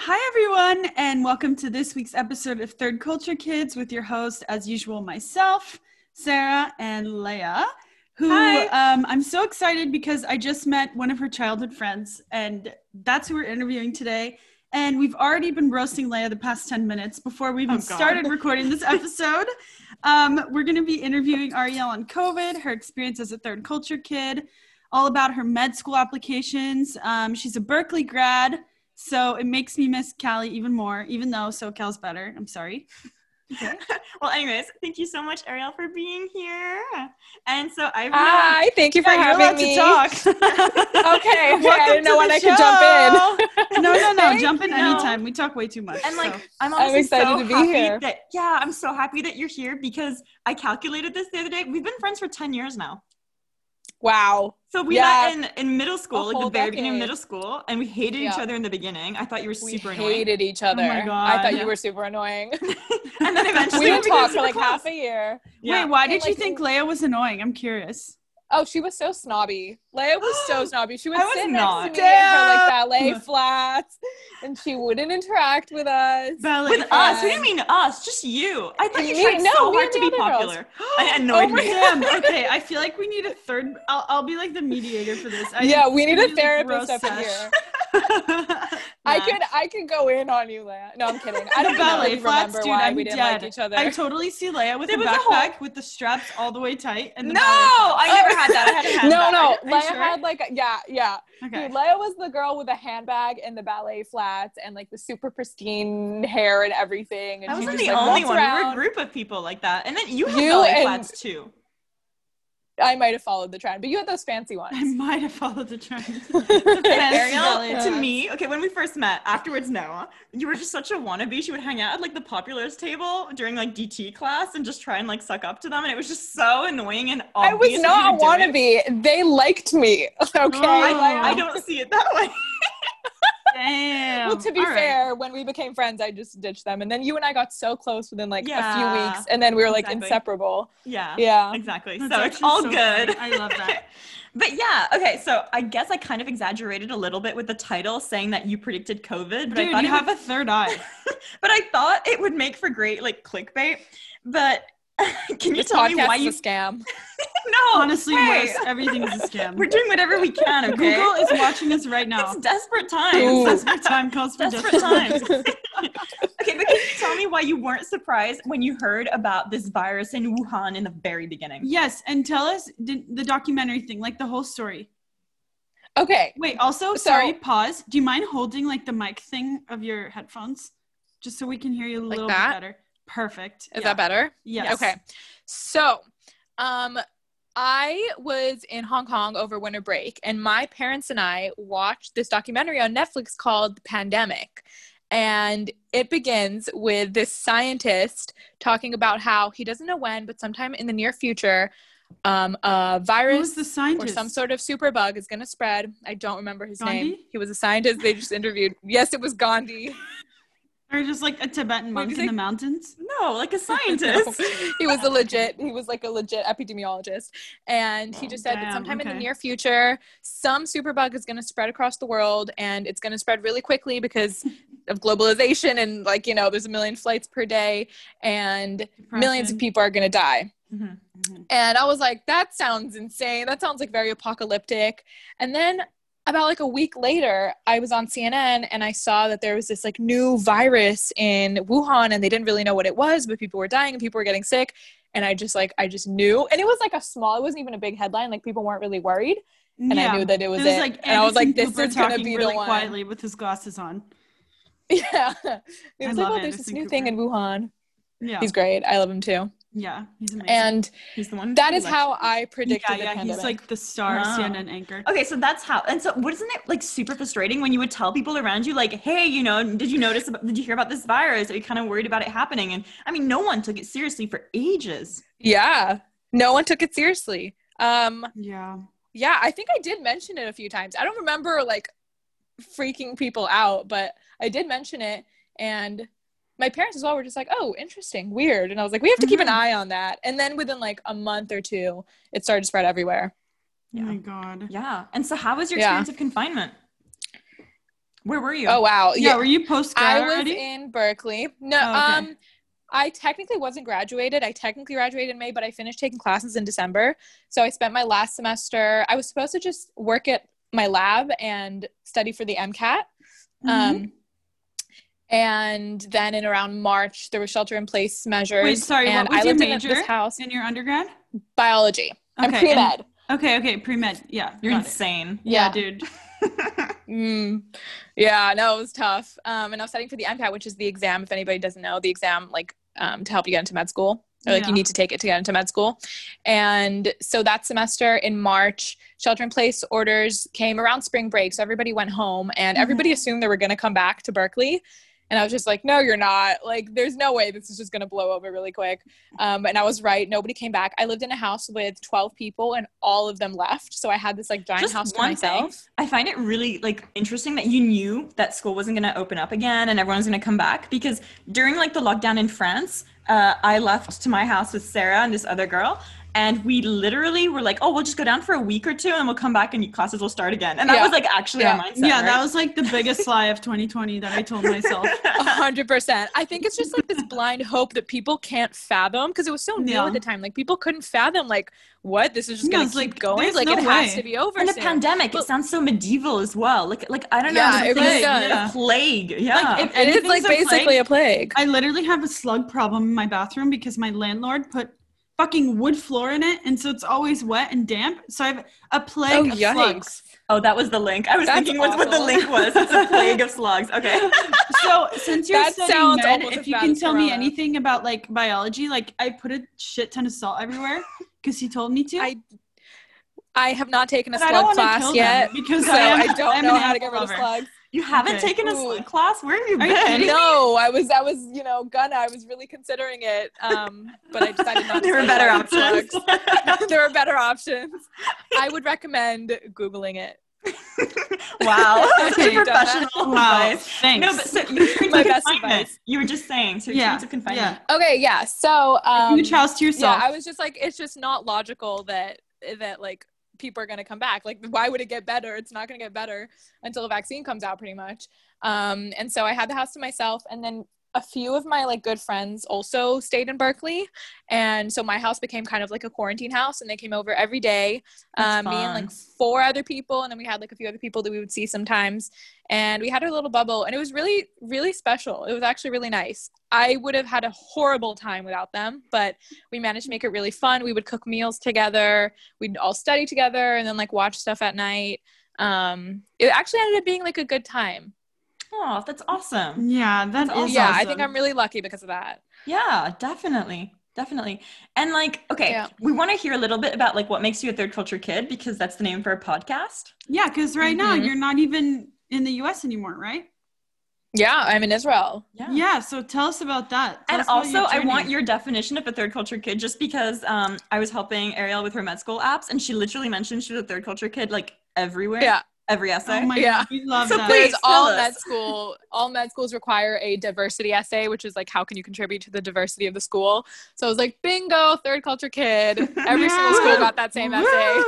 Hi, everyone, and welcome to this week's episode of Third Culture Kids with your host, as usual, myself, Sarah, and Leah, who I'm so excited because I just met one of her childhood friends, and that's who we're interviewing today. And we've already been roasting Leah the past 10 minutes before we even started recording this episode. We're going to be interviewing Arielle on COVID, her experience as a third culture kid, all about her med school applications. She's a Berkeley grad. So it makes me miss Cali even more, even though SoCal's better. I'm sorry. Okay. Well, anyways, thank you so much, Arielle, for being here. And so Hi, thank you for having me. You're allowed to talk. Okay, I didn't know when I could jump in. No, jump in anytime. We talk way too much. And so. I'm excited to be here. I'm so happy that you're here because I calculated this the other day. We've been friends for 10 years now. Wow. So we met in middle school, like the very beginning of middle school, and we hated each other in the beginning. I thought you were super annoying. We hated each other. Oh my God. I thought you were super annoying. And then eventually we didn't talk for like half a year. Yeah. Wait, why did you think Leah was annoying? I'm curious. Oh, she was so snobby. Leah was so snobby. She would sit next to me in her like ballet flats, and she wouldn't interact with us. With us? What do you mean us? Just you. I thought you tried so hard to be popular. I annoyed me. Damn. Okay, I feel like we need a third. I'll be like the mediator for this. We need a therapist up in here. I could go in on you, Leah. No, I'm kidding. I don't ballet flats, remember dude, why we didn't like each other. I totally see Leah with a backpack with the straps all the way tight. And I never had that. I had a handbag. No. Leia had like yeah. Okay. Dude, Leia was the girl with the handbag and the ballet flats and like the super pristine hair and everything. And I wasn't just, the like, only one. around. We were a group of people like that. And then you had ballet flats too. I might have followed the trend, but you had those fancy ones. I might have followed the trend. Arielle, to me, okay, when we first met, afterwards, no, you were just such a wannabe. She would hang out at like the populars table during like DT class and just try and like suck up to them, and it was just so annoying and obvious. I was not a wannabe. They liked me. Okay, I don't see it that way. Damn. Well, to be fair, when we became friends, I just ditched them. And then you and I got so close within like a few weeks. And then we were like inseparable. Yeah. Exactly. That's so it's all good. Funny. I love that. But yeah, okay, so I guess I kind of exaggerated a little bit with the title saying that you predicted COVID. But dude, I thought you have a third eye. But I thought it would make for great like clickbait. But can you tell me why you... a scam? No, honestly, worse. Everything is a scam. We're doing whatever we can, okay? Google is watching us right now. It's desperate times. Desperate time calls for desperate times. Okay, but can you tell me why you weren't surprised when you heard about this virus in Wuhan in the very beginning? Yes, and tell us the documentary thing, like the whole story. Okay. Wait, also, sorry, pause. Do you mind holding like the mic thing of your headphones? Just so we can hear you a little bit better. Perfect. Is that better? Yes. Okay. So, I was in Hong Kong over winter break, and my parents and I watched this documentary on Netflix called The Pandemic. And it begins with this scientist talking about how he doesn't know when, but sometime in the near future, a virus the scientist? Or some sort of super bug is going to spread. I don't remember his Gandhi? name. He was a scientist they just interviewed. Yes, it was Gandhi. Or just like a Tibetan monk in the mountains? No, like a scientist. No. He was like a legit epidemiologist. And he just said that sometime in the near future, some superbug is going to spread across the world, and it's going to spread really quickly because of globalization and like, you know, there's 1 million flights per day and millions of people are going to die. Mm-hmm. Mm-hmm. And I was like, that sounds insane. That sounds like very apocalyptic. And then about like a week later, I was on CNN and I saw that there was this like new virus in Wuhan, and they didn't really know what it was, but people were dying and people were getting sick. And I just knew. And it was like it wasn't even a big headline. Like people weren't really worried. And I knew that it was it. Like, and I was like, this is going to be really the one. Quietly with his glasses on. Yeah. It was like, there's this new thing in Wuhan. Yeah. He's great. I love him too. Yeah, he's amazing. And he's the one. That is how I predicted the pandemic. He's like the star CNN anchor. Okay, so that's how. And so, wasn't it like super frustrating when you would tell people around you, like, "Hey, you know, did you hear about this virus? Are you kind of worried about it happening?" And I mean, no one took it seriously for ages. Yeah, no one took it seriously. Yeah, I think I did mention it a few times. I don't remember like freaking people out, but I did mention it, and my parents as well were just like, oh, interesting, weird. And I was like, we have to keep an eye on that. And then within like a month or two, it started to spread everywhere. Yeah. Oh my God. Yeah. And so how was your experience of confinement? Where were you? Oh, wow. Yeah, were you post-grad already? I was in Berkeley. No, okay. I technically wasn't graduated. I technically graduated in May, but I finished taking classes in December. So I spent my last semester, I was supposed to just work at my lab and study for the MCAT. And then in around March, there were shelter-in-place measures. Wait, sorry, and what was I lived your major in this house in your undergrad? Biology. I'm pre-med. Okay, pre-med. Yeah, you're insane. Yeah, dude. Yeah, no, it was tough. And I was studying for the MCAT, which is the exam, if anybody doesn't know, the exam like to help you get into med school. Or like you need to take it to get into med school. And so that semester in March, shelter-in-place orders came around spring break. So everybody went home and everybody assumed they were going to come back to Berkeley. And I was just like, no, you're not. Like, there's no way this is just going to blow over really quick. And I was right. Nobody came back. I lived in a house with 12 people and all of them left. So I had this like giant house to myself. I find it really like interesting that you knew that school wasn't going to open up again and everyone was going to come back, because during like the lockdown in France, I left to my house with Sarah and this other girl. And we literally were like, oh, we'll just go down for a week or two and we'll come back and classes will start again. And that was like actually our mindset. Yeah, right? that was like the biggest lie of 2020 that I told myself. 100%. I think it's just like this blind hope that people can't fathom, because it was so new at the time. Like people couldn't fathom like, what? This is just going to keep going? Like it has to be over and soon. A pandemic, it sounds so medieval as well. Like I don't know. Yeah, it really does. A plague. Yeah. Like, it is like basically a plague. I literally have a slug problem in my bathroom because my landlord put fucking wood floor in it, and so it's always wet and damp. So I have a plague of slugs. Oh, that was the link. I was thinking what the link was. It's a plague of slugs. Okay. So since you're studying med, if you can tell me anything about like biology, like I put a shit ton of salt everywhere because he told me to. I have not taken a slug class yet because so I don't know how to get rid of slugs. You haven't taken a slug class? Where have you been? No, I was, I was really considering it. But I decided not to. There were better options. There were better options. I would recommend Googling it. Wow. Professional advice. Thanks. No, but so you my best advice. You were just saying, so you're confinement. Yeah. Okay, yeah. So huge house to yourself. Yeah, I was just like, it's just not logical that like people are going to come back. Like, why would it get better? It's not going to get better until a vaccine comes out, pretty much. And so I had the house to myself, and then a few of my like good friends also stayed in Berkeley, and so my house became kind of like a quarantine house, and they came over every day. Me and like 4 other people, and then we had like a few other people that we would see sometimes, and we had our little bubble, and it was really, really special. It was actually really nice. I would have had a horrible time without them, but we managed to make it really fun. We would cook meals together, we'd all study together, and then like watch stuff at night. It actually ended up being like a good time. Oh, that's awesome. Yeah, that is yeah, awesome. I think I'm really lucky because of that. Yeah, definitely. And like, okay, we want to hear a little bit about like what makes you a third culture kid, because that's the name for our podcast. Yeah, because right now you're not even in the US anymore, right? Yeah, I'm in Israel. Yeah, so tell us about that. And also, I want your definition of a third culture kid, just because I was helping Ariel with her med school apps, and she literally mentioned she was a third culture kid like everywhere. Yeah. Every essay. Oh my God, we love that. Please, all med schools require a diversity essay, which is like, how can you contribute to the diversity of the school? So I was like, bingo, third culture kid. Every single school got that same essay.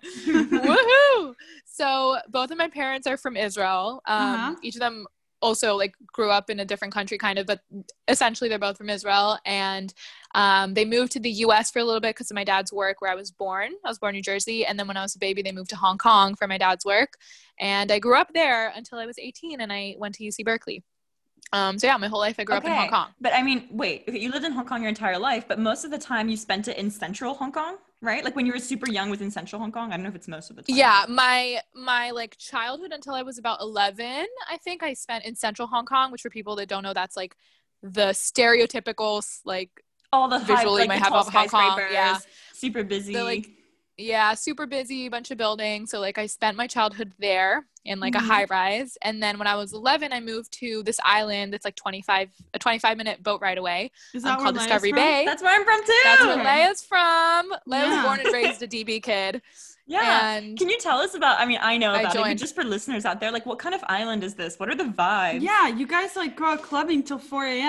Woohoo! So both of my parents are from Israel. Each of them also like grew up in a different country kind of, but essentially they're both from Israel. And they moved to the US for a little bit because of my dad's work, where I was born. I was born in New Jersey. And then when I was a baby, they moved to Hong Kong for my dad's work. And I grew up there until I was 18, and I went to UC Berkeley. So yeah, my whole life I grew up in Hong Kong. But I mean, wait, you lived in Hong Kong your entire life, but most of the time you spent it in central Hong Kong, right? Like when you were super young was in central Hong Kong. I don't know if it's most of the time. Yeah, my like childhood until I was about 11, I think I spent in central Hong Kong, which for people that don't know, that's like the stereotypical like all the visually might have of Hong Kong. Yeah, super busy. Super busy, bunch of buildings. So like I spent my childhood there in like a high rise, and then when I was 11, I moved to this island that's like a 25-minute boat ride away. Is that called where Discovery Leia's Bay. That's where I'm from too. That's where Leia's from. Leia was born and raised a DB kid. Yeah. And can you tell us about, I mean, I know about it, joined. but just for listeners out there, like what kind of island is this? What are the vibes? Yeah, you guys like go out clubbing till 4 a.m.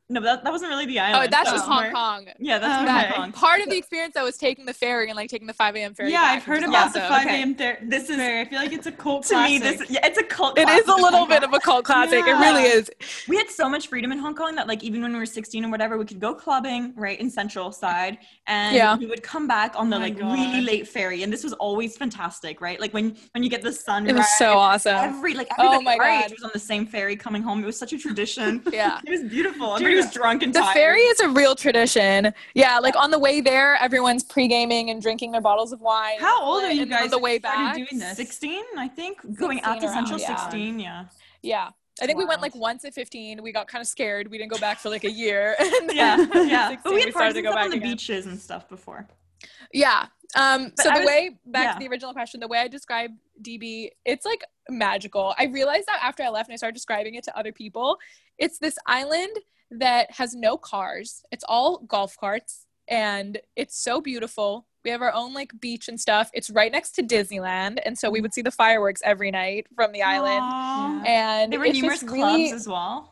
No, that wasn't really the island. Oh, that's that just was Hong Kong. Yeah, that's Okay. Hong Kong. Part of the experience that was taking the ferry and like taking the 5 a.m. ferry. Yeah, back, I've heard which is about the awesome. 5 a.m. This is I feel like it's a cult To classic. me, it's a cult It classic is a of little Hong bit Kong. of a cult classic. Yeah. It really is. We had so much freedom in Hong Kong that like even when we were 16 or whatever, we could go clubbing right in Central Side, and we would come back on the really late ferry, and this was always fantastic, right? Like when you get the sunrise. It was so awesome. Everybody our age was on the same ferry coming home. It was such a tradition. Yeah, it was beautiful. Everybody was drunk and tired. The ferry is a real tradition. Yeah, like on the way there, everyone's pre-gaming and drinking their bottles of wine. How old are you guys on the way back? Doing this? 16, I think. Going out to Central, 16, yeah. Yeah. I think we went like once at 15. We got kind of scared. We didn't go back for like a year. And then, yeah. 16, but we had parties to go back on the again. beaches and stuff before. Yeah. So the way, back to the original question, the way I describe DB, it's like magical. I realized that after I left and I started describing it to other people. It's this island that has no cars. It's all golf carts, and it's so beautiful. We have our own like beach and stuff. It's right next to Disneyland, and so we would see the fireworks every night from the island. And there were numerous clubs as well.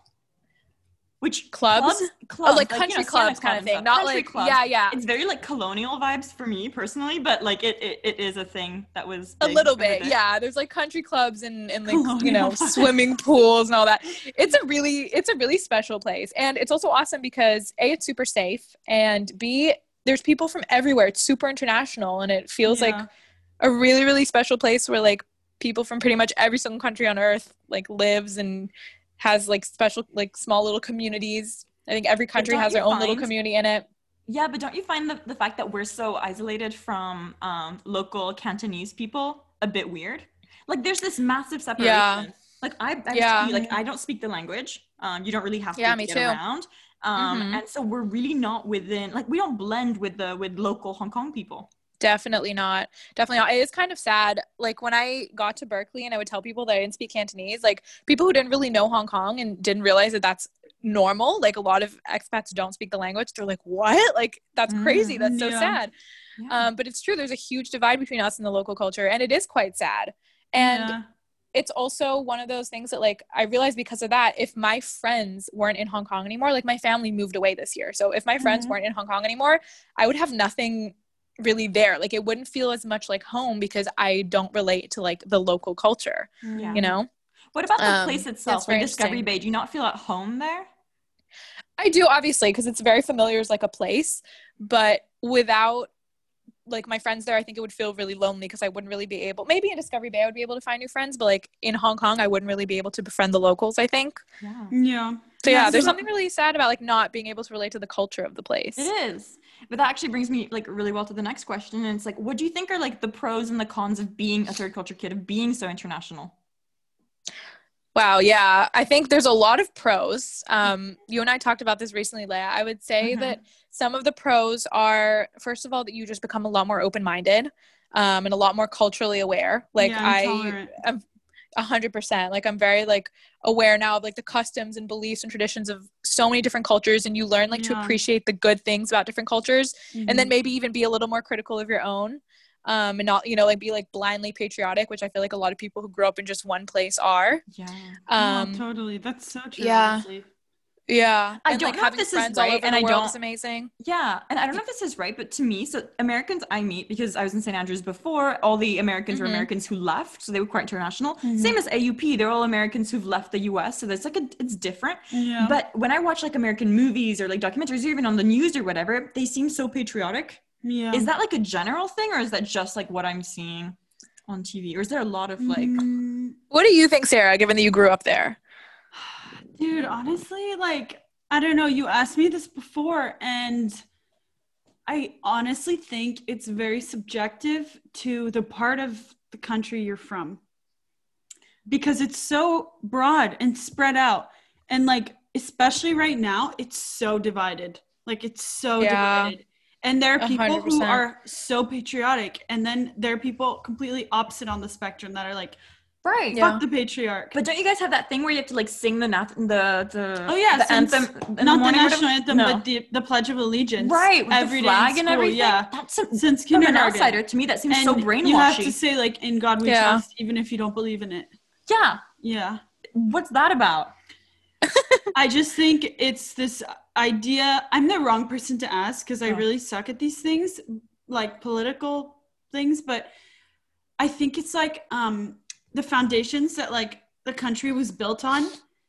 Which clubs? Oh, like country clubs kind of thing. Not like clubs. Yeah. It's very like colonial vibes for me personally, but like it is a thing that was a little bit. Yeah, there's like country clubs and like swimming pools and all that. It's a really special place, and it's also awesome because A, it's super safe, and B, there's people from everywhere. It's super international, and it feels like a really, really special place where like people from pretty much every single country on earth like lives and has like special like small little communities. I think every country has their own little community in it. Yeah, but don't you find the fact that we're so isolated from local Cantonese people a bit weird? Like there's this massive separation. Yeah. Like I like I don't speak the language. You don't really have to get around. And so we're really not within, like we don't blend with local Hong Kong people. Definitely not. It is kind of sad. Like when I got to Berkeley and I would tell people that I didn't speak Cantonese, like people who didn't really know Hong Kong and didn't realize that that's normal. Like a lot of expats don't speak the language. They're like, what? Like that's crazy. That's so sad. Yeah. But it's true. There's a huge divide between us and the local culture, and it is quite sad. And it's also one of those things that like I realized because of that, if my friends weren't in Hong Kong anymore, like my family moved away this year. So if my friends weren't in Hong Kong anymore, I would have nothing really there. Like it wouldn't feel as much like home because I don't relate to like the local culture, you know? What about the place itself, like Discovery Bay? Do you not feel at home there? I do, obviously, because it's very familiar as like a place, but without like my friends there, I think it would feel really lonely because I wouldn't really be able, maybe in Discovery Bay I would be able to find new friends, but like in Hong Kong I wouldn't really be able to befriend the locals, I think. So there's something really sad about like not being able to relate to the culture of the place. It is. But that actually brings me like really well to the next question, and it's like, what do you think are like the pros and the cons of being a third culture kid, of being so international? Wow, yeah. I think there's a lot of pros. You and I talked about this recently, Leah. I would say that some of the pros are, first of all, that you just become a lot more open-minded and a lot more culturally aware. Like I'm 100%. Like I'm very like aware now of like the customs and beliefs and traditions of so many different cultures, and you learn like to appreciate the good things about different cultures, and then maybe even be a little more critical of your own. And not, like be like blindly patriotic, which I feel like a lot of people who grew up in just one place are. Totally. That's so true. Honestly. Yeah. I don't know if this is right, and I don't. Is amazing. Yeah, and I don't know if this is right, but to me, so Americans I meet, because I was in St. Andrews before, all the Americans were Americans who left, so they were quite international. Same as AUP, they're all Americans who've left the US, so that's like it's different. Yeah. But when I watch like American movies or like documentaries or even on the news or whatever, they seem so patriotic. Yeah. Is that like a general thing, or is that just like what I'm seeing on TV, or is there a lot of like? What do you think, Sarah? Given that you grew up there. Dude, honestly, like, I don't know. You asked me this before, and I honestly think it's very subjective to the part of the country you're from, because it's so broad and spread out. And like, especially right now, it's so divided. Like, it's so divided. And there are people 100%. Who are so patriotic, and then there are people completely opposite on the spectrum that are like, fuck the patriarch. But don't you guys have that thing where you have to like sing the anthem, not the national anthem, but the Pledge of Allegiance, right? With every the flag and everything. Yeah, that's since kindergarten. From an outsider, to me, that seems so brainwashy. You have to say like, "In God We trust," even if you don't believe in it. Yeah. What's that about? I just think it's this idea, I'm the wrong person to ask because I really suck at these things, like political things, but I think it's like the foundations that like the country was built on.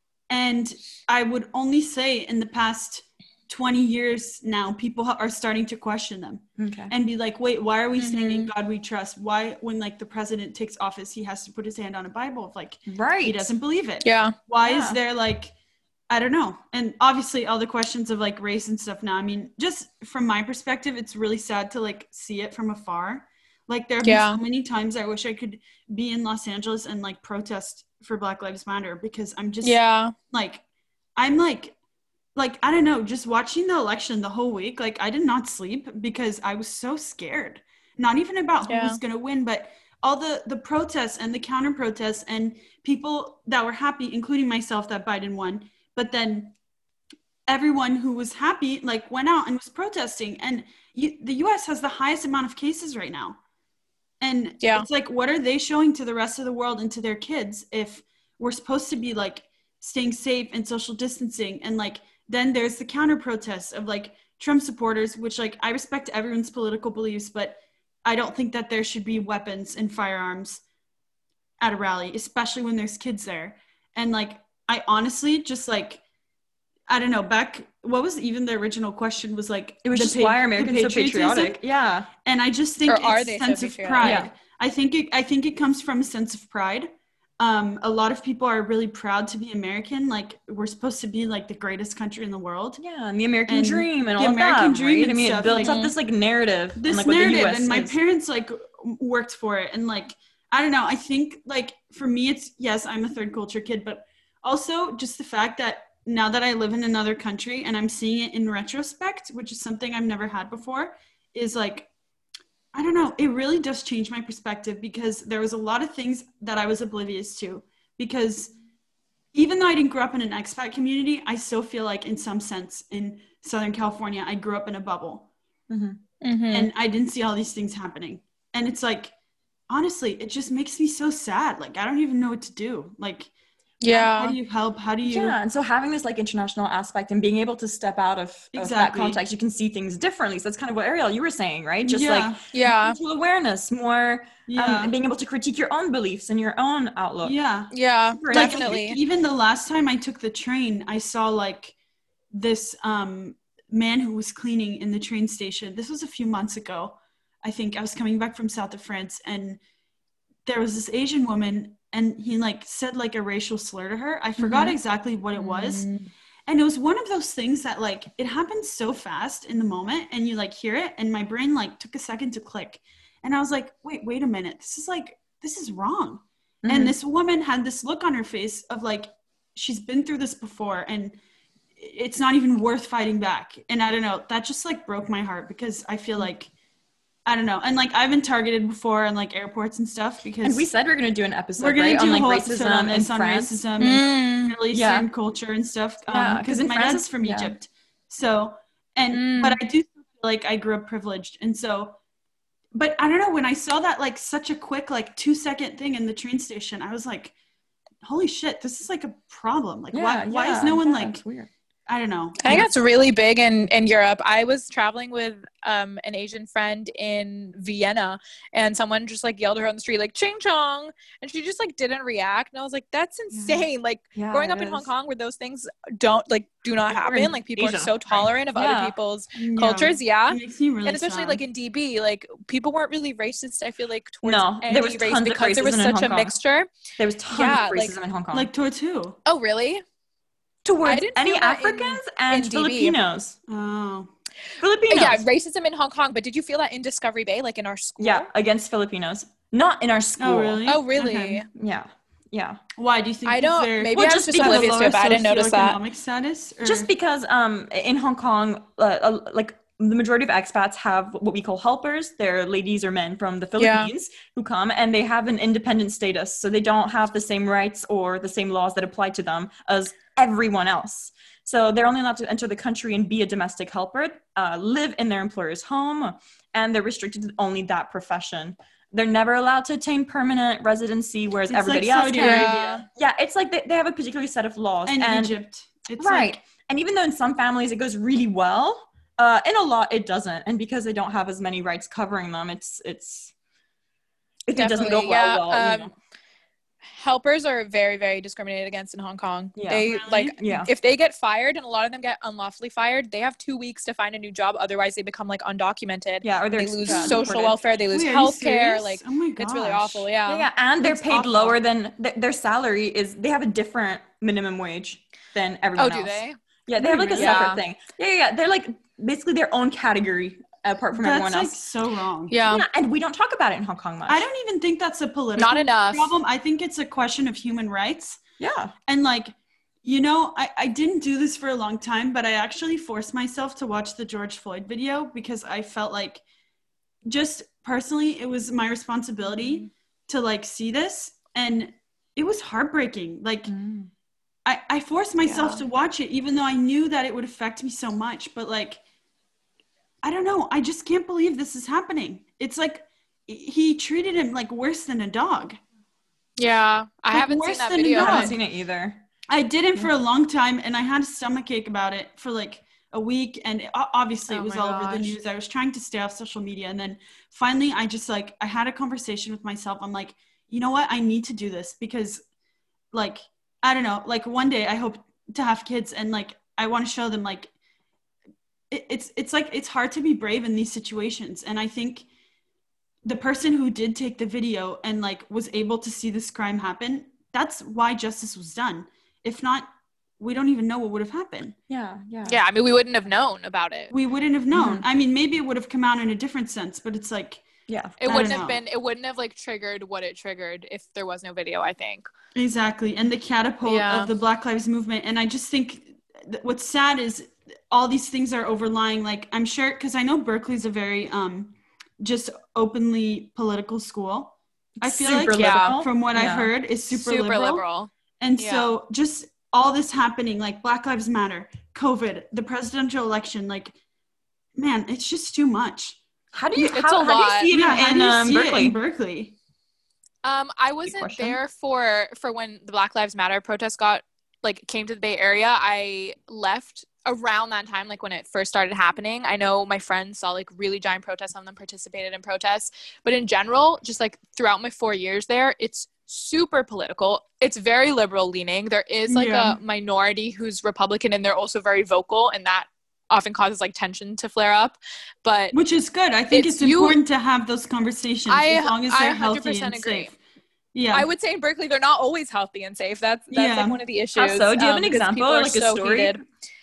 And I would only say in the past 20 years now, people are starting to question them and be like, wait, why are we saying in God we trust? Why, when like the president takes office, he has to put his hand on a Bible if like he doesn't believe it? Yeah. Why is there like, I don't know. And obviously all the questions of like race and stuff now, I mean, just from my perspective, it's really sad to like see it from afar. Like there have been so many times I wish I could be in Los Angeles and like protest for Black Lives Matter because I'm just like, I'm like, I don't know, just watching the election the whole week, like I did not sleep because I was so scared. Not even about who was going to win, but all the protests and the counter protests and people that were happy, including myself, that Biden won. But then everyone who was happy like went out and was protesting. And the US has the highest amount of cases right now. And it's like, what are they showing to the rest of the world and to their kids if we're supposed to be like staying safe and social distancing? And like, then there's the counter protests of like Trump supporters, which like I respect everyone's political beliefs, but I don't think that there should be weapons and firearms at a rally, especially when there's kids there. And like, I honestly just like, I don't know, what was even the original question was like, it was just why are Americans so patriotic? Yeah. And I just think it's a sense of pride. Yeah. I think it comes from a sense of pride. A lot of people are really proud to be American. Like we're supposed to be like the greatest country in the world. Yeah, and the American dream and all of that. The American dream, right? I mean, it builds up this like narrative. This and, like, narrative, and my parents like worked for it. And like, I don't know. I think like for me, it's yes, I'm a third culture kid, but also just the fact that now that I live in another country and I'm seeing it in retrospect, which is something I've never had before, is like, I don't know, it really does change my perspective because there was a lot of things that I was oblivious to. Because even though I didn't grow up in an expat community, I still feel like in some sense in Southern California, I grew up in a bubble. And I didn't see all these things happening. And it's like, honestly, it just makes me so sad. Like, I don't even know what to do. Like, how do you help? How do you? Yeah, and so having this like international aspect and being able to step out of that context, you can see things differently. So that's kind of what Ariel, you were saying, right? Just like mental awareness, more being able to critique your own beliefs and your own outlook. Yeah, definitely. Like, even the last time I took the train, I saw like this man who was cleaning in the train station. This was a few months ago. I think I was coming back from south of France, and there was this Asian woman. And he like said like a racial slur to her. I forgot exactly what it was. And it was one of those things that like, it happens so fast in the moment and you like hear it. And my brain like took a second to click. And I was like, wait a minute. This is wrong. And this woman had this look on her face of like, she's been through this before and it's not even worth fighting back. And I don't know, that just like broke my heart because I feel like, I don't know. And like I've been targeted before in like airports and stuff because and we said we're going to do an episode on like racism and racism and Middle Eastern culture and stuff. Because my dad's from Egypt. So, but I do feel like I grew up privileged. And so, but I don't know, when I saw that like such a quick, like 2-second thing in the train station, I was like, holy shit, this is like a problem. Like why is no one like, weird. I don't know. I think that's really big in Europe. I was traveling with an Asian friend in Vienna and someone just like yelled at her on the street like ching chong and she just like didn't react and I was like that's insane. Like growing up in Hong Kong where those things do not happen. Like people are so tolerant of other people's cultures. It makes me really and especially sad. like in DB, like people weren't really racist, I feel like towards there was any race because there was such a mixture. There was tons of racism in Hong Kong. Like towards who? Oh really? Towards any Africans and Filipinos. Oh. Filipinos. Yeah, racism in Hong Kong. But did you feel that in Discovery Bay, like in our school? Yeah, against Filipinos. Not in our school. Oh, really? Okay. Yeah. Why do you think? I don't. Maybe I was just oblivious to it, but I didn't notice that. Status, or? Just because in Hong Kong, like the majority of expats have what we call helpers. They're ladies or men from the Philippines who come and they have an independent status. So they don't have the same rights or the same laws that apply to them as everyone else. So they're only allowed to enter the country and be a domestic helper, live in their employer's home, and they're restricted to only that profession. They're never allowed to attain permanent residency, whereas everybody else can. Yeah, it's like they have a particular set of laws. And Egypt. It's right. And even though in some families it goes really well, in a lot it doesn't. And because they don't have as many rights covering them, it doesn't go well. Helpers are very, very discriminated against in Hong Kong. Yeah. They if they get fired, and a lot of them get unlawfully fired, they have 2 weeks to find a new job. Otherwise, they become like undocumented. Yeah, or they lose social welfare. They lose health care. Like, oh my gosh. It's really awful. Yeah, and they're paid lower than their salary is. They have a different minimum wage than everyone else. Oh, do they? Yeah, they have like a separate thing. Yeah. They're like basically their own category. Apart from everyone else. That's like so wrong. Yeah, and we don't talk about it in Hong Kong much. I don't even think that's a political problem. I think it's a question of human rights. Yeah. And like, you know, I didn't do this for a long time, but I actually forced myself to watch the George Floyd video because I felt like just personally, it was my responsibility to like see this, and it was heartbreaking. Like I forced myself to watch it, even though I knew that it would affect me so much, but like, I don't know. I just can't believe this is happening. It's like he treated him like worse than a dog. Yeah, I haven't seen that video. I haven't seen it either. I didn't for a long time, and I had a stomachache about it for like a week, and obviously it was all over the news. I was trying to stay off social media, and then finally I just like, I had a conversation with myself. I'm like, you know what? I need to do this because like, I don't know, like one day I hope to have kids, and like, I want to show them like, it's like, it's hard to be brave in these situations. And I think the person who did take the video and like was able to see this crime happen, that's why justice was done. If not, we don't even know what would have happened. Yeah. I mean, we wouldn't have known about it. We wouldn't have known. I mean, maybe it would have come out in a different sense, but it's like, it wouldn't have like triggered what it triggered if there was no video, I think. Exactly. And the catapult of the Black Lives Movement. And I just think what's sad is all these things are overlying, like, I'm sure, because I know Berkeley's a very just openly political school. I feel like from what I've heard is super liberal. And so just all this happening, like Black Lives Matter, COVID, the presidential election, like, man, it's just too much. How do you see it in Berkeley? I wasn't there for when the Black Lives Matter protest came to the Bay Area. I left around that time, like when it first started happening. I know my friends saw like really giant protests, some of them participated in protests, but in general, just like throughout my 4 years there, it's super political. It's very liberal leaning. There is like a minority who's Republican, and they're also very vocal, and that often causes like tension to flare up, but which is good. I think it's important to have those conversations as long as they're healthy and agree. Safe. Yeah, I would say in Berkeley they're not always healthy and safe. That's like one of the issues. How so? Do you have an example or like a story? Heated.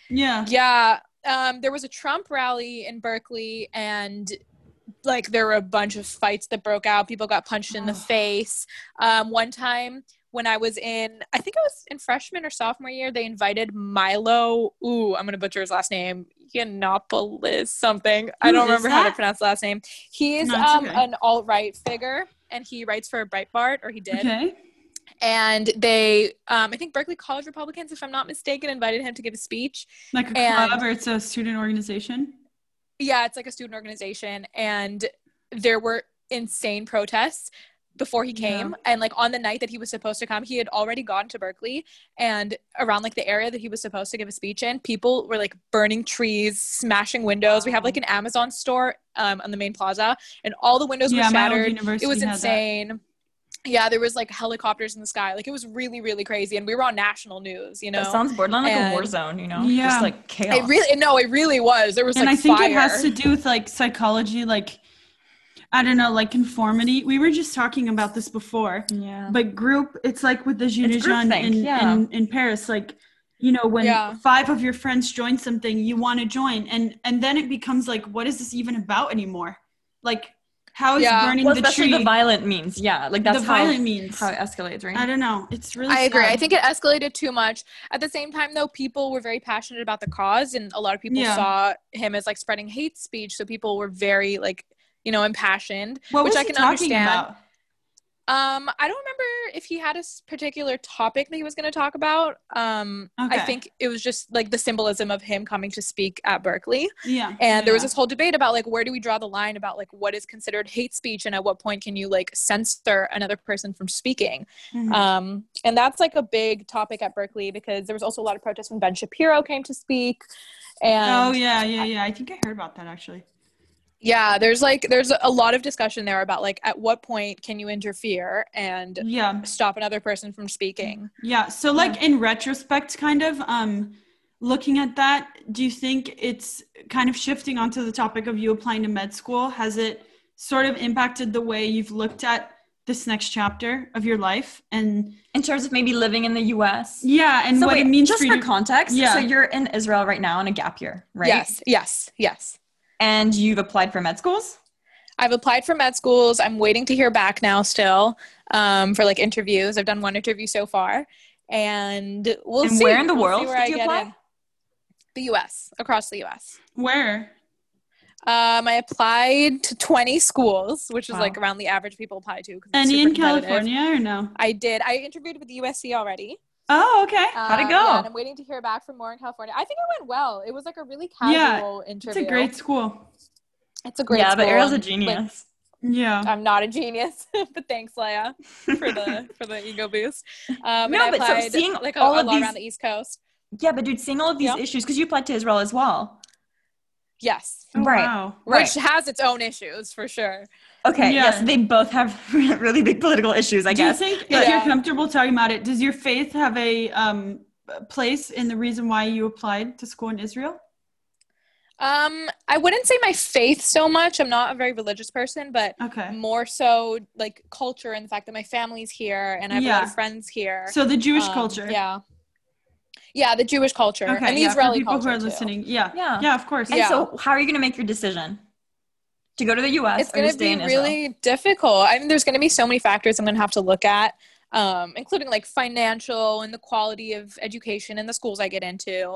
Yeah. There was a Trump rally in Berkeley, and like there were a bunch of fights that broke out. People got punched in the face. One time when I was I think I was in freshman or sophomore year, they invited Milo. I'm gonna butcher his last name. Yiannopoulos something. I don't remember how to pronounce the last name. He's an alt-right figure, and he writes for Breitbart, or he did. Okay. And they, I think Berkeley College Republicans, if I'm not mistaken, invited him to give a speech. Like a club, or it's a student organization? Yeah, it's like a student organization. And there were insane protests before he came. And like on the night that he was supposed to come, he had already gone to Berkeley, and around like the area that he was supposed to give a speech in, people were like burning trees, smashing windows. We have like an Amazon store on the main plaza, and all the windows were shattered. It was insane. Yeah, there was like helicopters in the sky. Like it was really, really crazy. And we were on national news, you know. It sounds borderline like a war zone, you know? Yeah. Just like chaos. It really was. There was and like I think fire. It has to do with like psychology, like, I don't know, like conformity. We were just talking about this before. Yeah. But it's like with the Gilets jaunes in Paris, like, you know, when 5 of your friends join something, you want to join. And then it becomes like, what is this even about anymore? Like, how is burning the tree? The violent means, like that's the violent means how it escalates, right? I don't know. It's really. I agree. sad. I think it escalated too much. At the same time, though, people were very passionate about the cause, and a lot of people saw him as like spreading hate speech. So people were very like, you know, impassioned, What which was I he can talking understand. I don't remember if he had a particular topic that he was going to talk about. I think it was just like the symbolism of him coming to speak at Berkeley. Yeah. And there was this whole debate about like, where do we draw the line about like what is considered hate speech and at what point can you like censor another person from speaking? Mm-hmm. And that's like a big topic at Berkeley because there was also a lot of protests when Ben Shapiro came to speak. And I think I heard about that actually. Yeah, there's a lot of discussion there about like at what point can you interfere and stop another person from speaking. Yeah. So like in retrospect, kind of looking at that, do you think it's kind of shifting onto the topic of you applying to med school? Has it sort of impacted the way you've looked at this next chapter of your life and in terms of maybe living in the US? Yeah, and so what it means just for context. Yeah. So you're in Israel right now on a gap year, right? Yes. And you've applied for med schools? I've applied for med schools. I'm waiting to hear back now still for like interviews. I've done one interview so far. And we'll see. And where in the world did you apply? The US, across the US. Where? I applied to 20 schools, which is like around the average people apply to. Any in California or no? I did. I interviewed with USC already. Oh, okay. How'd it go? Yeah, and I'm waiting to hear back from more in California. I think it went well. It was like a really casual interview. It's a great school. It's a great school. Yeah, but Ariel's a genius. Yeah. I'm not a genius, but thanks, Leia, for the ego boost. So seeing like all of these around the East Coast. Yeah, but dude, seeing all of these issues, because you applied to Israel as well. Yes. Oh, right. Wow. Which has its own issues for sure. Okay. Yeah. Yes, they both have really big political issues, I guess. Do you think, if you're comfortable talking about it, does your faith have a place in the reason why you applied to school in Israel? I wouldn't say my faith so much. I'm not a very religious person, but more so like culture and the fact that my family's here and I have a lot of friends here. So the Jewish culture. Yeah, the Jewish culture and the Israeli people culture who are listening. Yeah, of course. And so how are you going to make your decision? To go to the U.S. It's going to be really difficult. I mean, there's going to be so many factors I'm going to have to look at, including like financial and the quality of education and the schools I get into.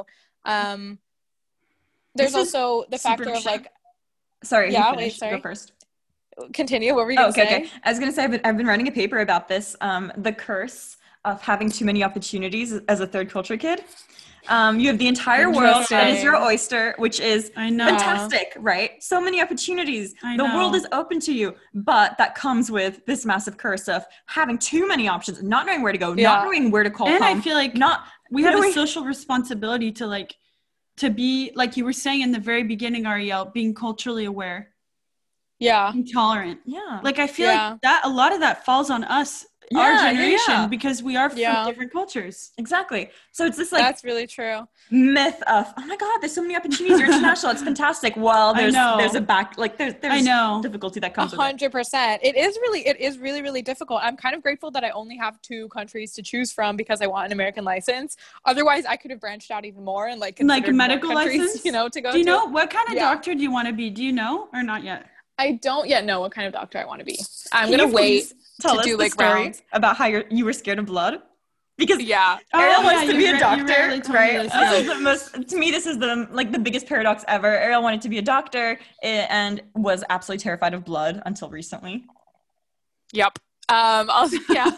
There's also the factor of like... Sorry. Go first. Continue. What were you going to say? Okay. I was going to say I've been writing a paper about this, the curse of having too many opportunities as a third culture kid. You have the entire world that is your oyster, which is fantastic, right? So many opportunities. The world is open to you, but that comes with this massive curse of having too many options, not knowing where to go, not knowing where to call home. And I feel like we have a social responsibility to be, like you were saying in the very beginning, Ariel, being culturally aware. Yeah. Being tolerant. Yeah. Like I feel like that a lot of that falls on us. Our generation, because we are from different cultures. Exactly. So it's this like that's really true myth of, oh my God, there's so many opportunities. You're international. It's fantastic. Well, there's a back, like there's difficulty that comes with it. 100%. It is really, really difficult. I'm kind of grateful that I only have 2 countries to choose from because I want an American license. Otherwise, I could have branched out even more and like a medical license, to go to. Do you know what kind of doctor do you want to be? Do you know or not yet? I don't yet know what kind of doctor I want to be. I'm going to wait. Tell us the story about how you were scared of blood, because Ariel wants to be a doctor, right? To me, this is the biggest paradox ever. Ariel wanted to be a doctor and was absolutely terrified of blood until recently. Yep. I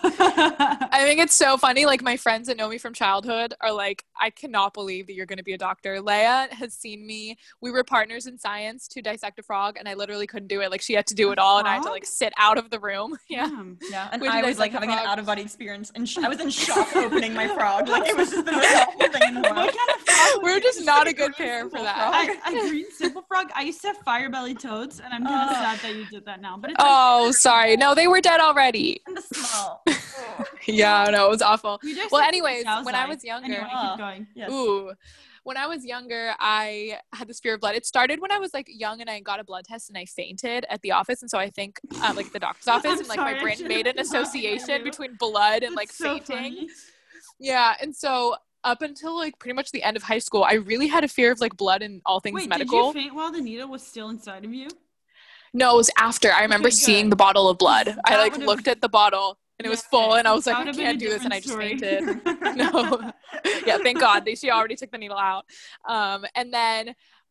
think it's so funny. Like my friends that know me from childhood are like, I cannot believe that you're going to be a doctor. Leia has seen me. We were partners in science to dissect a frog, and I literally couldn't do it. Like she had to do it all, and I had to like sit out of the room. Yeah. And I was like having an out of body experience, and I was in shock opening my frog. Like it was just the most awful thing in the world. What kind of frog? We're just not a good pair for that. A green simple frog. I used to have fire belly toads, and I'm kind of sad that you did that now. But it's sorry. No, they were dead already. And the smell. Yeah, no, it was awful. Well, anyways, when I was younger, keep going. Yes. When I was younger, I had this fear of blood. It started when I was like young and I got a blood test and I fainted at the office. And so I think like the doctor's office and like my brain made an association between blood and like fainting. Funny. Yeah. And so up until like pretty much the end of high school, I really had a fear of like blood and all things medical. Did you faint while the needle was still inside of you? No, it was after. I remember seeing the bottle of blood. I like looked at the bottle and it was full and I was like, I can't do this, and I just fainted. No. Yeah, thank God. She already took the needle out. And then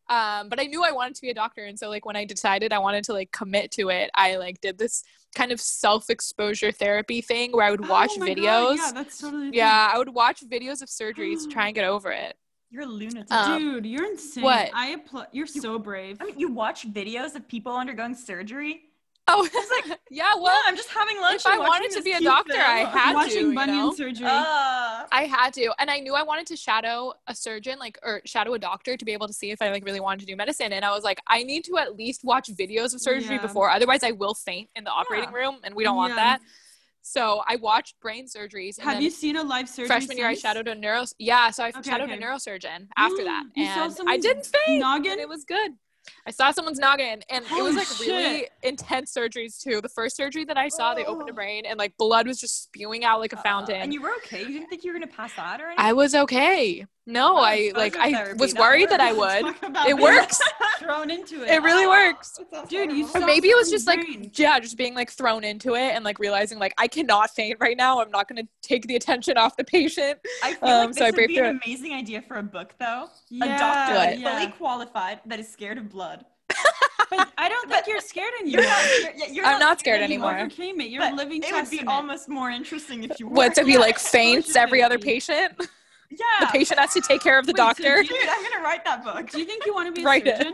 But I knew I wanted to be a doctor. And so like when I decided I wanted to like commit to it, I like did this kind of self-exposure therapy thing where I would watch videos. God, yeah, that's totally I would watch videos of surgeries to try and get over it. You're a lunatic. Dude, you're insane. What? You're so brave. I mean, you watch videos of people undergoing surgery? Oh, it's like, yeah, well, I'm just having lunch. If I wanted to be a doctor, I had watching to. bunion surgery. I had to. And I knew I wanted to shadow a surgeon, like, or shadow a doctor to be able to see if I like really wanted to do medicine. And I was like, I need to at least watch videos of surgery before. Otherwise, I will faint in the operating room, and we don't want that. So I watched brain surgeries. Have you seen a live surgery? Freshman year, I shadowed a so I shadowed a neurosurgeon after that. And I didn't faint. Noggin? And it was good. I saw someone's noggin, and it was like really intense surgeries too. The first surgery that I saw, they opened a brain, and like blood was just spewing out like a fountain. And you were okay? You didn't think you were gonna pass out or anything? I was okay. No, I was worried that I would. It works. Thrown into it. It really works. Dude, you or maybe it was just like just being like thrown into it and like realizing like I cannot faint right now. I'm not gonna take the attention off the patient. I feel like this would be an amazing idea for a book though. A doctor fully qualified that is scared of blood. But I don't think you're scared anymore. I'm not scared anymore. You overcame it. You're living testament. It would be almost more interesting if you were. What, to be like faints every other patient? Yeah. The patient has to take care of the doctor. Dude, I'm going to write that book. Do you think you want to be a surgeon?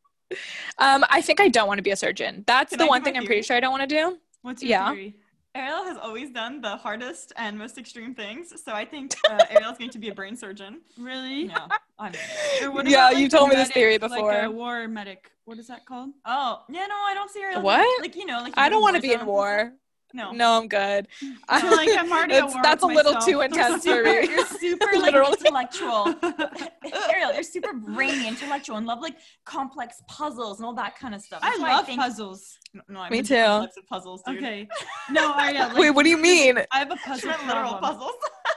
I think I don't want to be a surgeon. That's the one thing I'm pretty sure I don't want to do. What's your theory? Ariel has always done the hardest and most extreme things, so I think Ariel's going to be a brain surgeon. Really? No. You told me this theory before. Like a war medic. What is that called? Oh, yeah, no, I don't see Ariel. What? Like, you know, like I don't want to be in war. No, I'm good. I'm already at war. That's a little too intense for me. You're super like intellectual. Ariel, you're super brainy, intellectual, and love like complex puzzles and all that kind of stuff. I love puzzles. No, I me mean, too. Types of puzzles, dude. Okay. No, Ariel. Wait, what do you mean? I have a puzzle. Literal puzzles.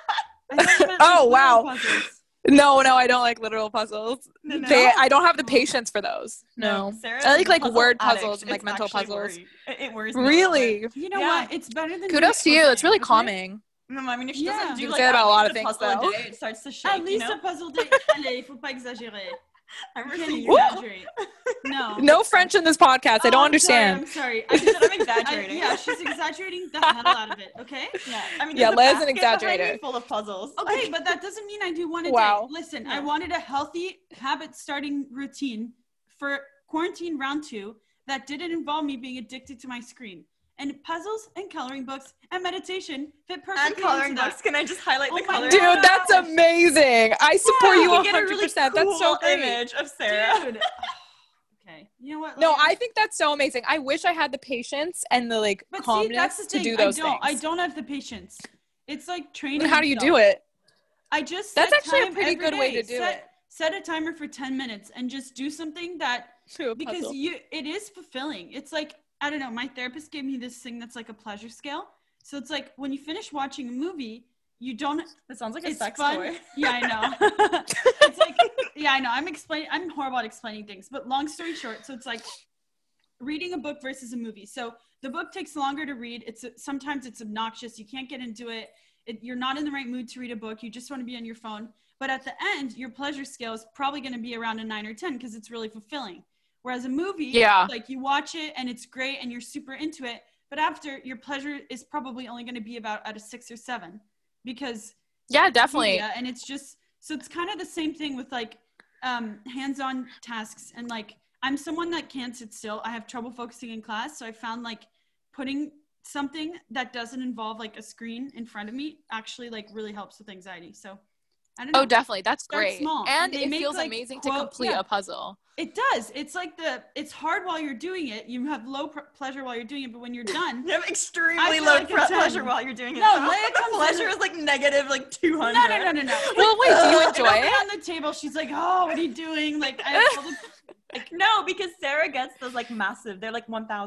Oh wow. Puzzles. No, I don't like literal puzzles. No. I don't have the patience for those. No. I like word puzzles and like mental puzzles. It worries me. Really? You know what? It's better than kudos to you. It's really calming. No, I mean if she doesn't do like a lot of things though. It starts to shake. At least a puzzle day. Allez, faut pas exagérer. I'm exaggerate. No French in this podcast. I don't understand. I'm sorry. I'm exaggerating. She's exaggerating the hell out of it. Okay. Yeah. I mean, Leia's an exaggerator. Full of puzzles. Okay, but that doesn't mean I do one a day. Listen, I wanted a healthy habit-starting routine for quarantine round 2 that didn't involve me being addicted to my screen. And puzzles and coloring books and meditation fit perfectly. And coloring books. Can I just highlight the coloring? Dude, that's amazing. I support you 100%. Get a really cool that's so great. Image of Sarah. Dude. Okay. You know what? No, I think that's so amazing. I wish I had the patience and the like calmness to do those things. I don't have the patience. It's like training. And how do you do it? I just that's actually a pretty good way to do it. Set a timer for 10 minutes and just do something that because it is fulfilling. It's like, I don't know, my therapist gave me this thing that's like a pleasure scale. So it's like when you finish watching a movie, you don't. It sounds like a sex toy. Yeah, I know. It's like, yeah, I know. I'm horrible at explaining things, but long story short, so it's like reading a book versus a movie. So the book takes longer to read. Sometimes it's obnoxious. You can't get into it. You're not in the right mood to read a book. You just want to be on your phone. But at the end, your pleasure scale is probably going to be around a 9 or 10 because it's really fulfilling. Whereas a movie, like you watch it and it's great and you're super into it, but after your pleasure is probably only going to be about at a 6 or 7 because definitely. Media, and it's just, so it's kind of the same thing with like hands-on tasks. And like, I'm someone that can't sit still. I have trouble focusing in class. So I found like putting something that doesn't involve like a screen in front of me actually like really helps with anxiety. So I don't know. Oh, definitely. That's great. Small. And it feels like, amazing to complete a puzzle. It does. It's like it's hard while you're doing it. You have low pleasure while you're doing it, but when you're done, you have extremely low pleasure while you're doing it. No, Leia comes pleasure is like negative like 200. No. Well, wait, do you enjoy it? On the table, she's like, "Oh, what are you doing?" Like, I have all the, no, because Sarah gets those like massive. They're like 1,000.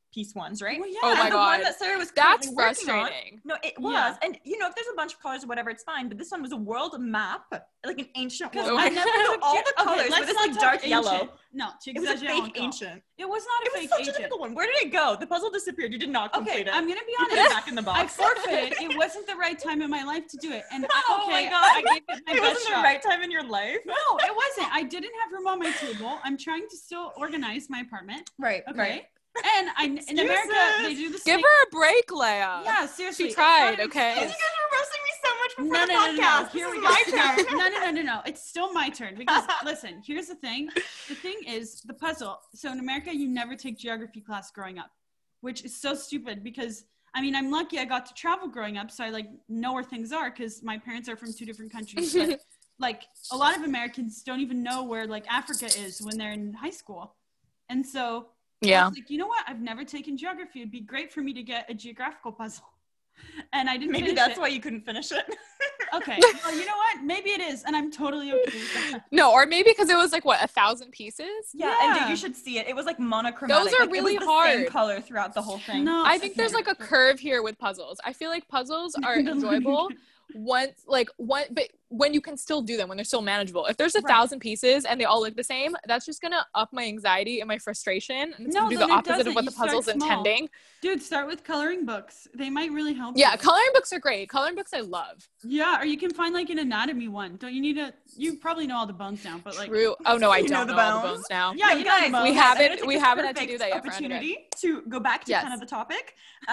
piece ones, right? Well, yeah. Oh my And the God. one that Sarah was That's currently working on- frustrating. No, it was. Yeah. And you know, if there's a bunch of colors or whatever, it's fine. But this one was a world map, like an ancient world Oh map. my I never So took all ge- the colors okay, with let's this not like talk dark ancient. yellow. No, tu It was a exagères fake encore. ancient. It was not a It was fake such a ancient. difficult one. Where did it go? The puzzle disappeared. You did not complete Okay, it. I'm gonna be You put it honest. back in the I box. forfeited. It wasn't the right time in my life to do it, and Oh my okay, God. I gave it my It best wasn't shot. the right time in your life. No, it wasn't. I didn't have room on my table. I'm trying to still organize my apartment. Right. Okay, and in America they do the Give same. her a break, Leia. Yeah, seriously. She it's tried, not an okay? You excuse. guys are roasting me so much before No, the no, no, no, podcast. no. Here This we is go. my turn. No. It's still my turn because listen. Here's the thing. The thing is the puzzle. So in America, you never take geography class growing up, which is so stupid because I mean I'm lucky I got to travel growing up, so I like know where things are because my parents are from 2 different countries. But like a lot of Americans don't even know where like Africa is when they're in high school, and so. I Yeah. was like, you know what? I've never taken geography. It'd be great for me to get a geographical puzzle. And I didn't Maybe finish that's it. why you couldn't finish it. Okay. Well, you know what? Maybe it is. And I'm totally okay with that. No, or maybe because it was like, what, 1,000 pieces? Yeah, and Yeah. dude, you should see it. It was like monochromatic. Those are like, really it was the same hard. color throughout the whole thing. No. I think there's okay. like a curve here with puzzles. I feel like puzzles are enjoyable but when you can still do them, when they're still manageable. If there's 1,000 pieces and they all look the same, that's just gonna up my anxiety and my frustration, and it's No, gonna do then the it opposite of doesn't. what You the puzzle's start small. intending. Dude, start with coloring books. They might really help Yeah, you. coloring books are great. Coloring books I love. Yeah, or you can find like an anatomy one. Don't you need you probably know all the bones now, but like True. Oh no, I You know don't the know all the bones? bones now. Yeah, you know the guys, bones. We I'm haven't- gonna take we this haven't had to perfect do that yet for opportunity to go back to Yes. kind of the topic.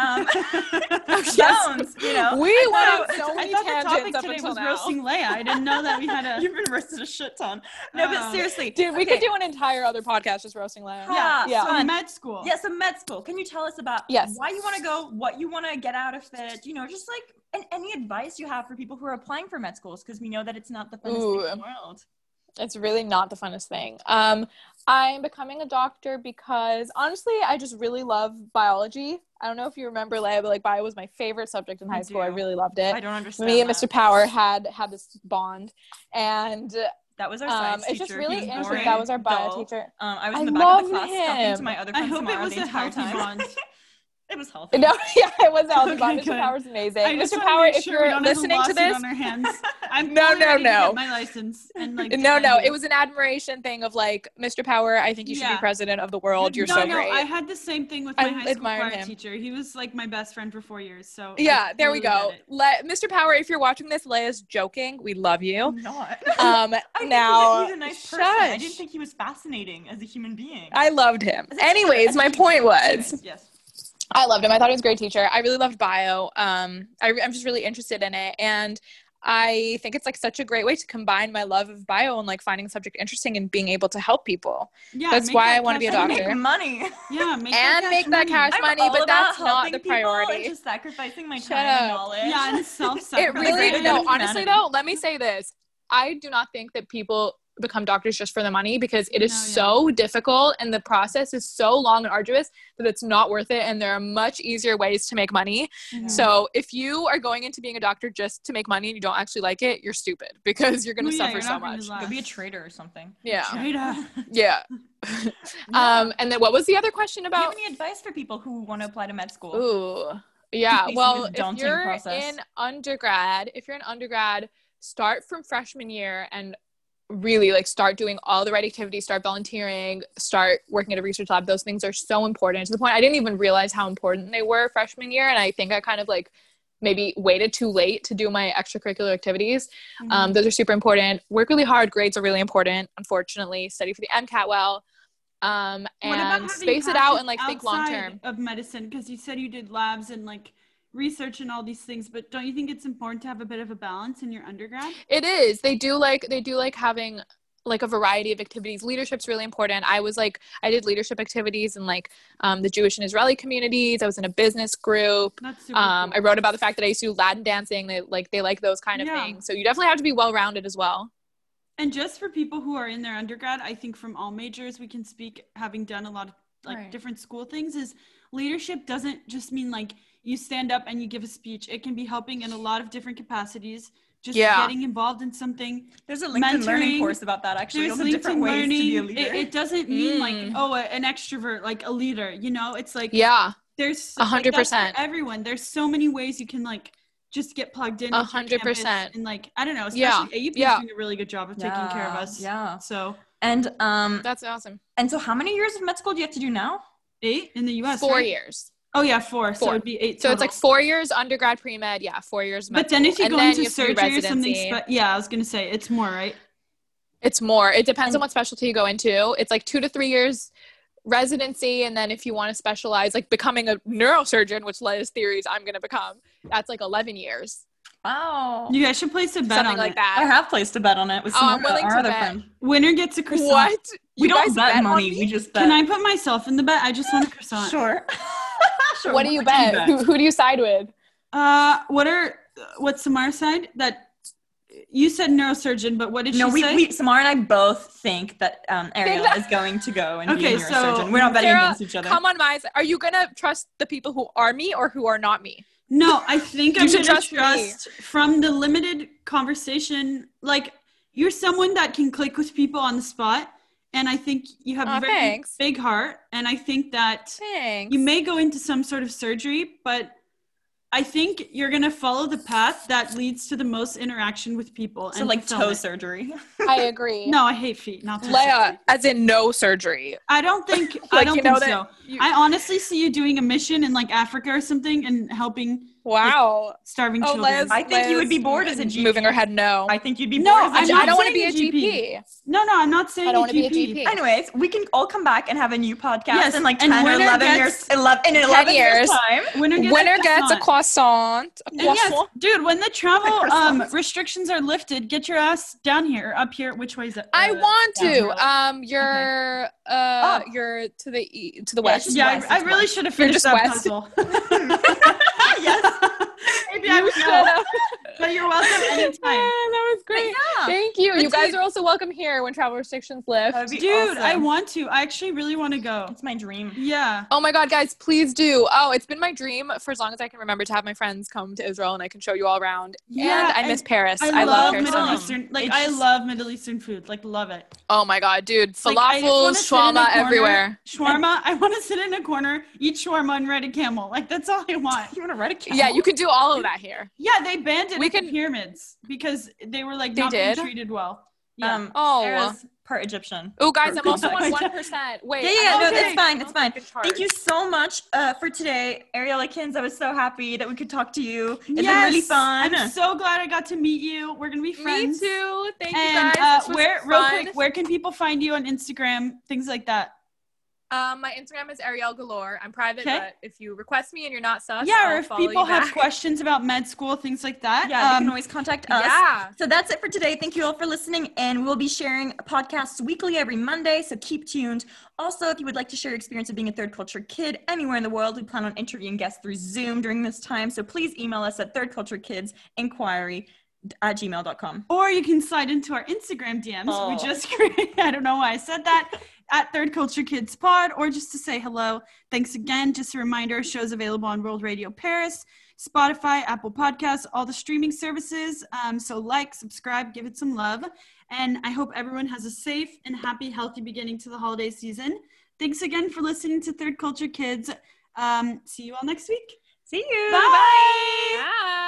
Yes. Bones, you know. We I went thought- on so I many thought the topic tangents up today until was now. roasting Leia. I didn't know that we had a You've been roasted a shit ton. No, but seriously, Dude, we okay. could do an entire other podcast just roasting Leia. Yeah, Yeah. So fun. med school. Yeah, so med school. Can you tell us about Yes. why you want to go, what you want to get out of it? You know, just like any advice you have for people who are applying for med schools, because we know that it's not the funnest thing in the world. It's really not the funnest thing. I'm becoming a doctor because honestly, I just really love biology. I don't know if you remember, Leia, but like bio was my favorite subject in high school. I do. really loved it. I don't understand. Me and that. Mr. Power had this bond, and That was our science it's teacher. just really He was interesting. boring, That was our bio dull. teacher. I was I in the back of the love class talking to him. my other I friend hope it Tamara was the a entire healthy time. bond. It was healthy. No, yeah, it was healthy Okay, bond. Mr. good. Power's amazing. I just Mr. wanna Power, make if sure we you're don't have a listening to lawsuit this, on our hands. I'm No, fully ready to no. get my license and like no, defend you. it was an admiration thing of like, Mr. Power, I think you should be Yeah. president of the world. You're no, so no, great. I had the same thing with my I high school admired choir him. teacher. He was like my best friend for 4 years. So Yeah, I there we totally go. get it. Mr. Power, if you're watching this, Leia's joking. We love you. I'm not. Um, I think now, he's a nice person. I shush. didn't think he was fascinating as a human being. I loved him. As a teacher, Anyways, as a my teacher. point was, Anyways, yes. I loved him. I thought he was a great teacher. I really loved bio. I'm just really interested in it, and I think it's like such a great way to combine my love of bio and like finding a subject interesting and being able to help people. Yeah, That's make why that I wanna be a cash doctor. money. Make money. Yeah, make And that make cash that money. cash I'm money, all but about that's not helping the people priority. And just sacrificing my Shut time and up. knowledge. Yeah, and It self-sacrifice. really, great no, of honestly humanity. though, let me say this. I do not think that people become doctors just for the money because it is No, yeah. so difficult and the process is so long and arduous that it's not worth it, and there are much easier ways to make money. Mhm. So if you are going into being a doctor just to make money and you don't actually like it, you're stupid because you're going to Well, yeah, suffer you're so not gonna much. last. Go be a trader or something. Yeah. Trader. Yeah. And then what was the other question Do you have about? any advice for people who want to apply to med school? Ooh. Yeah. Facing Well, this if daunting you're process. in undergrad, start from freshman year and really like start doing all the right activities, start volunteering, start working at a research lab. Those things are so important, to the point I didn't even realize how important they were freshman year. And I think I kind of like maybe waited too late to do my extracurricular activities. Mhm. Those are super important. Work really hard. Grades are really important. Unfortunately, study for the MCAT well. What about And having space it out passions and like think long outside term. of medicine? Because you said you did labs and like research and all these things, but don't you think it's important to have a bit of a balance in your undergrad? It is. They do like having like a variety of activities. Leadership's really important. I did leadership activities in like the Jewish and Israeli communities. I was in a business group. That's super I cool. wrote about the fact that I used to do Latin dancing. They like those kind of Yeah. things. So you definitely have to be well-rounded as well. And just for people who are in their undergrad, I think from all majors, we can speak, having done a lot of like Right. different school things, is leadership doesn't just mean like you stand up and you give a speech. It can be helping in a lot of different capacities, just getting involved in something. There's a LinkedIn learning course about that, actually. There's all the different ways to be a leader. It doesn't mean like, an extrovert, like a leader, you know? It's like, there's 100%. Everyone. There's so many ways you can like just get plugged in. 100%. And like, I don't know, especially AUP is doing a really good job of taking care of us. Yeah. So. And that's awesome. And so how many years of med school do you have to do now? 8 in the US, 4 right? years. Oh yeah, 4. So it'd be 8 total. So it's like 4 years undergrad pre-med, 4 years med But then if you school. go into surgery or something, I was gonna say it's more, right? It's more. It depends on what specialty you go into. It's like 2 to 3 years residency, and then if you want to specialize, like becoming a neurosurgeon, which Leia's theories I'm gonna become, that's like 11 years. Wow. You guys should place a bet Something on like it. that. I have placed a bet on it with some I'm willing our to other bet. friend. Winner gets a croissant. What? We don't bet on money. me? We just bet. Can I put myself in the bet? I just want a croissant. Sure. Sure. What do you bet? Who do you side with? What's Samar's side? That you said neurosurgeon, but what did she say? Samara and I both think that Ariel is going to go and be a neurosurgeon. So we're not betting against each other. Come on, my side. Are you gonna trust the people who are me or who are not me? No, I think I'm going to trust from the limited conversation. Like, you're someone that can click with people on the spot. And I think you have a very big heart. And I think that you may go into some sort of surgery, but I think you're going to follow the path that leads to the most interaction with people. So like toe surgery. I agree. No, I hate feet. Not toe Leia, surgery. as in no surgery. I don't think I don't think so. I honestly see you doing a mission in like Africa or something and helping starving children. I think you would be bored as a GP. Moving her head no. I think you'd be bored as a GP. I don't want to be a GP. No, I'm not saying I don't want to be a GP. Anyways, we can all come back and have a new podcast in like 10 or 11 years. 11 years time. Winner gets a croissant. Yes, dude, when the travel restrictions are lifted, get your ass down here, up here. Which way is it? I want to. You're to the west. Yeah, I really should have finished that puzzle. Yes. Maybe I would know. But you're welcome anytime. That was great. Thank you. You guys are also welcome here when travel restrictions lift. Dude, awesome. I want to. I actually really want to go. It's my dream. Yeah. Oh my God, guys, please do. Oh, it's been my dream for as long as I can remember to have my friends come to Israel and I can show you all around. Yeah, and I miss Paris. I love Paris. Middle Eastern. Like, I love Middle Eastern food. Like, love it. Oh my God, dude. Falafels, shawarma everywhere. Shawarma. I want to sit in a corner, eat shawarma and ride a camel. Like, that's all I want. You want to ride a camel? Yeah, you can do all of that here. Yeah, they banned it at the pyramids because they were like not being treated well. Yeah. Sarah's part Egyptian. Oh, guys, I'm also on 1%. Wait. Yeah, no, it's fine. It's fine. Thank you so much for today, Ariel Akins. I was so happy that we could talk to you. It's been really fun. I'm so glad I got to meet you. We're gonna be friends. Me too. Thank you guys. Real quick, where can people find you on Instagram? Things like that. My Instagram is Ariel Galore. I'm private, but if you request me and you're not sus, or if people have questions about med school, things like that, you can always contact us. Yeah. So that's it for today. Thank you all for listening, and we'll be sharing podcasts weekly every Monday, so keep tuned. Also, if you would like to share your experience of being a third culture kid anywhere in the world, we plan on interviewing guests through Zoom during this time, so please email us at thirdculturekidsinquiry@gmail.com. Or you can slide into our Instagram DMs. We just created, I don't know why I said that, at Third Culture Kids Pod, or just to say hello. Thanks again. Just a reminder, shows available on World Radio Paris, Spotify, Apple Podcasts, all the streaming services. So like, subscribe, give it some love. And I hope everyone has a safe and happy, healthy beginning to the holiday season. Thanks again for listening to Third Culture Kids. See you all next week. See you. Bye. Bye.